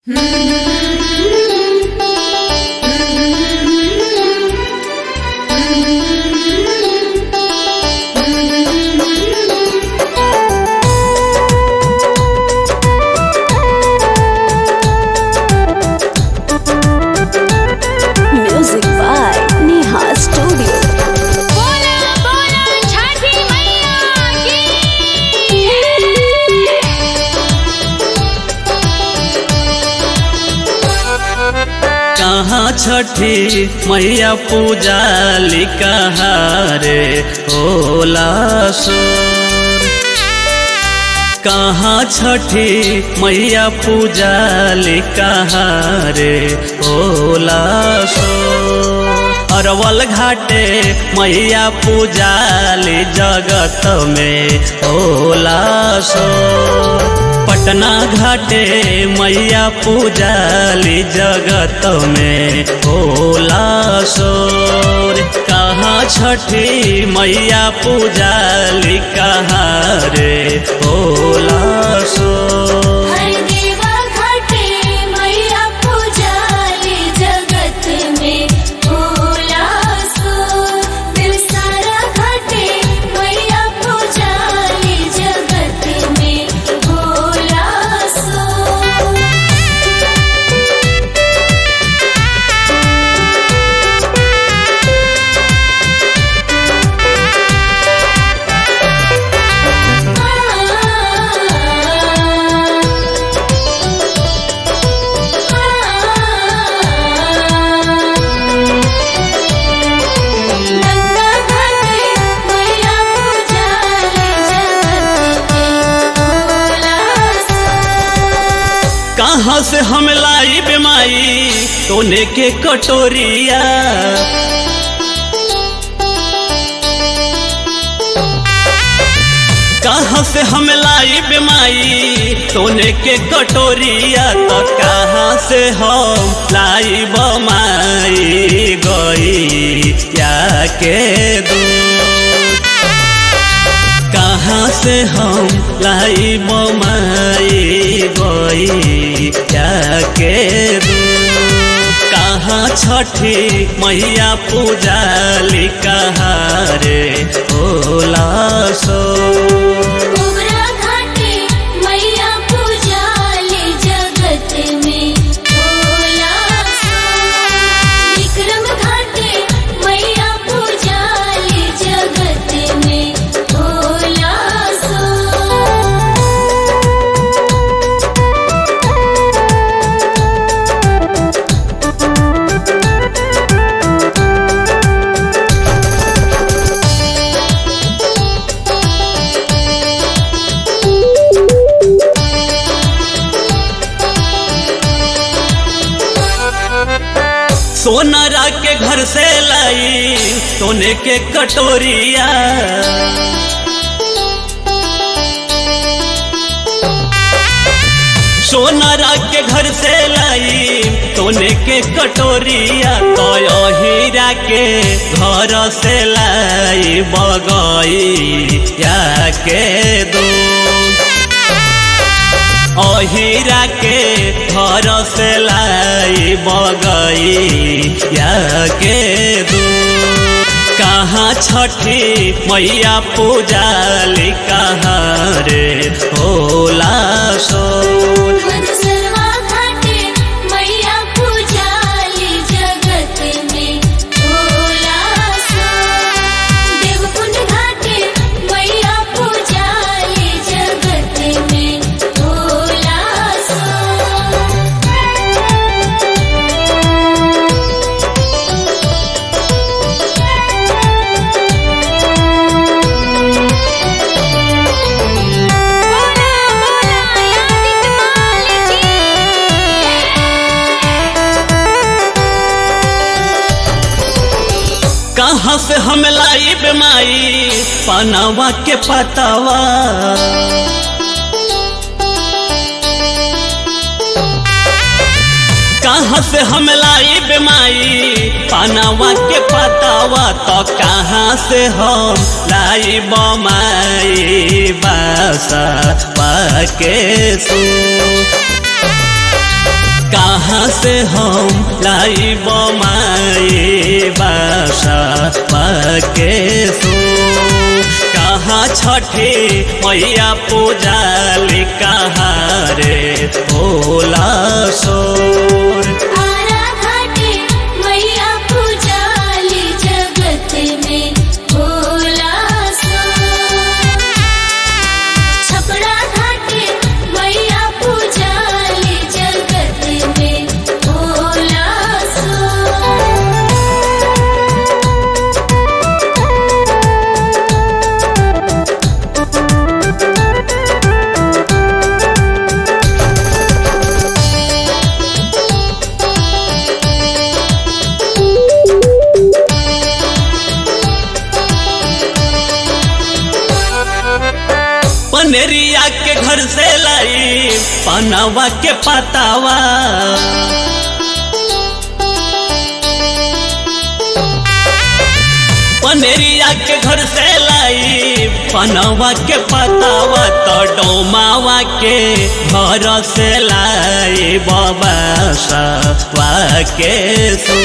Music by Neha Studio. बोला बोला छठी मैया की कहाँ छठी मैया पूजा लिखा रे होला सोर। कहाँ छठी मैया पूजा लिखा रे होला सोर। अरवल घाटे मैया पूजा ली जगत में होला सोर। पटना घाटे मैया पूजाली जगत में होला सोर। कहाँ छठी मैया पूजाली कहाँ रे होला सोर। हर देवा घाटे मैया पूजाली जगत में होला सोर। दिल सारा घाटे मैया पूजाली जगत में होला सोर। गंगा घाटे मैया पूजाली जगत में होला सोर। कहाँ से हम लाई बेमाई सोने के कटोरिया। कहाँ से हम लाई बेमाई सोने के कटोरिया। तो कहाँ से हम लाई बमाई गई या के दूध। कहाँ से हम लाई बमाई गई या के दूध। कहाँ छठी मैया पूजाली कहाँ रे होला सोर। उबरा घाटे मैया पूजाली जगत में होला सोर। विक्रम घाटे मैया पूजाली जगत में होला सोर। सोनारा के घर से लाई सोने के कटोरिया। सोनारा के घर से लाई सोने के कटोरिया। तो हीरा के घर से लाई बगई या के दूध। हीरा के घर से लाई बगई या के दूध। कहाँ छठी मैया पूजाली कहाँ रे होला सोर। मधुसरवा घाटे मैया पूजाली जगत में होला सोर। देवकुंड घाटे मैया पूजाली जगत में होला सोर। बोला बोला यादित माल की कहाँ से हम लाई बेमाई पनावा के पतावा। कहाँ से हम लाई बेमाई पनावा के पतावा। तो कहाँ से हम लाई बमाई बासा पाके सू। कहाँ से हम लाई बमाई बासा के सो कहाँ छठी मैया पूजाली कहाँ रे भोला सोर आरा घाटे मैया पूजाली जगत में भोला सो छपरा घाटे मैया पूजाली जगत में भोला सो पनेरिया के घर से लाई पनवा के पतावा पनेरिया के घर से लाई पनवा के पतावा तो डोमावा के घर से लाई बाबा के सो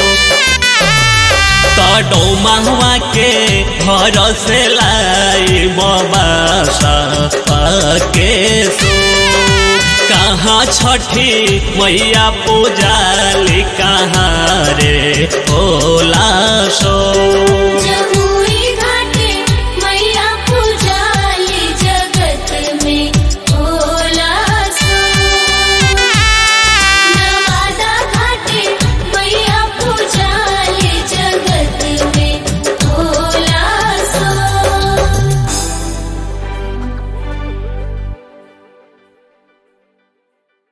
डोमावा के घर से लाई बाबा के सो कहाँ छठी मैया पूजाली कहाँ रे भोला सो जब